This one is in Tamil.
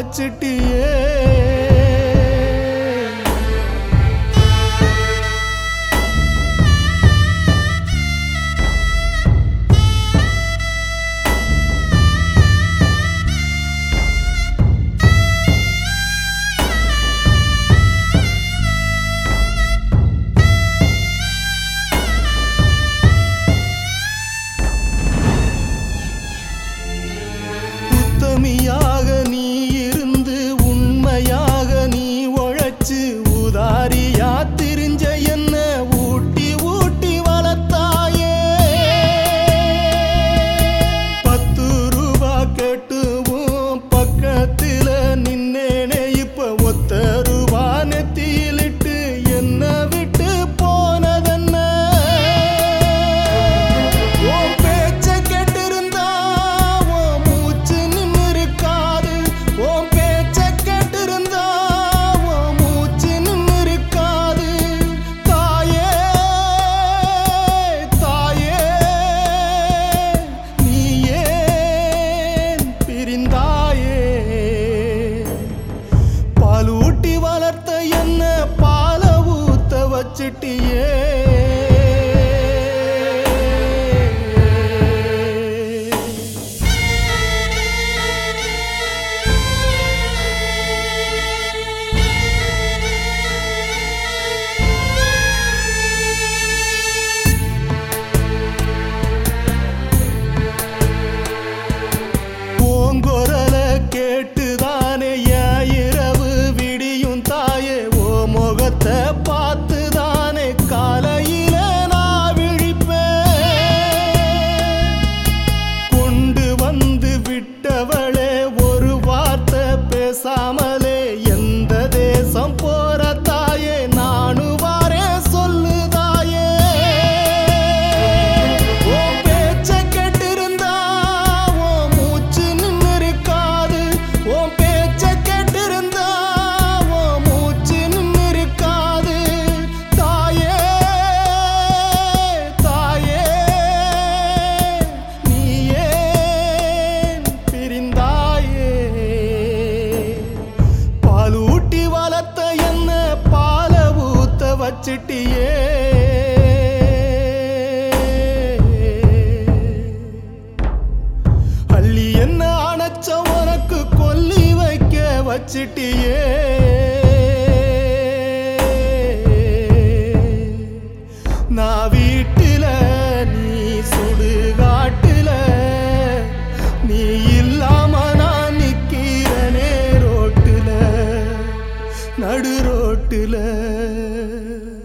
வச்சிட்டியே. உத்தமியாக நீ இருந்து உண்மையாக நீ உழைச்சு உதாரியா திரிஞ்ச என்ன ஊட்டி ஊட்டி வளர்த்தாயே. 10 ரூபா கேட்டுவும் பக்கத்துல நின்னேனே இப்ப ஒத்த ரூபா நெத்தியிலிட்டு என்ன விட்டு போனதென்ன. உன் பேச்ச கேட்டிருந்தா உன் மூச்சு நின்னு இருக்காது. உன் பேச்ச கேட்டிருந்தா உன் மூச்சு நின்னு இருக்காது. தாயே தாயே நீ ஏன் பிரிந்தாயே. பால் ஊட்டி வளர்த்த என்ன பால ஊத்த வச்சிட்டியே. உங்குரல கேட்டுதானே என் இரவு விடியும் தாயே. ஓ முகத்தை பார்த்துதானே காலையில நான் விழிப்பேன். கொண்டு வந்து விட்டவளே ஒரு வார்த்தை பேசாமலே எந்த தேசம் போற தாயே நானு வாரேன் சொல்லு தாயே. உன் பேச்ச கேட்டிருந்தா உன் மூச்சு நின்னு இருக்காது. உன் பேச்ச கேட்டிருந்தா உன் மூச்சு நின்னு இருக்காது. தாயே தாயே நீ ஏன் பிரிந்தாயே. பால் ஊட்டி வளர்த்த என்ன பால ஊத்த வச்சிட்டியே. அள்ளி என்ன அணைச்ச உனக்கு கொல்லி வைக்க வச்சிட்டியே. நான் வீட்டுல நீ சுடுகாட்டுல நீ இல்லாம நான் நிக்கிறனே ரோட்டுல நடு ரோட்டுல.